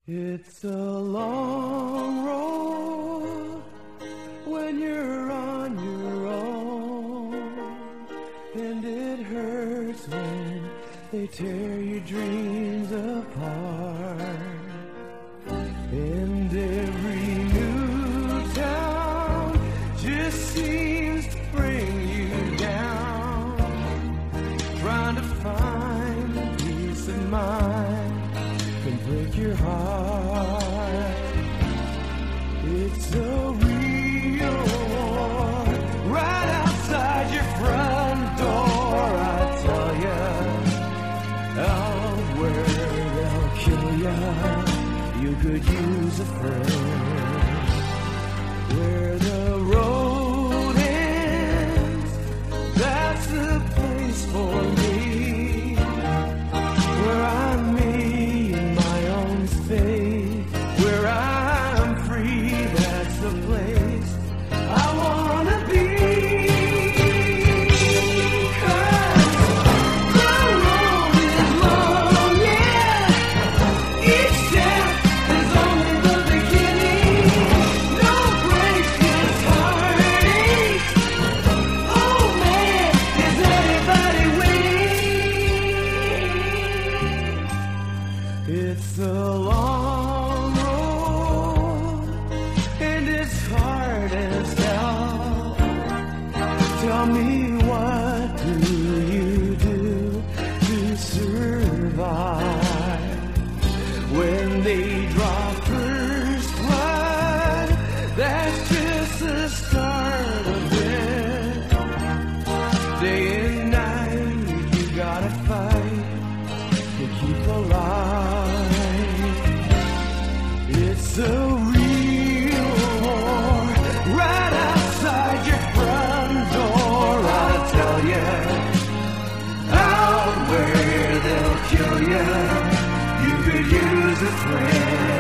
It's a long road when you're on your own, and it hurts when they tear your dreams apart. And every new town just seems to bring you down, trying to find peace of mind can break your heart. It's a real war right outside your front door. I tell ya, out where they'll kill ya, you could use a friend. Where the road ends, that's the place for me. Where I'm me in my own space, where I'm free, that's the place I wanna be. 'Cause the road is long, yeah. Each step is only the beginning. No breaks, just heartache. Oh man, is anybody winning? It's a long road, and it's hard as hell. Tell me, what do you do to survive? When they draw first blood, that's just the start of it. Day and night, you gotta fight to keep alive. It's a real war right outside your front door. I tell ya, out where they'll kill ya, you could use a friend.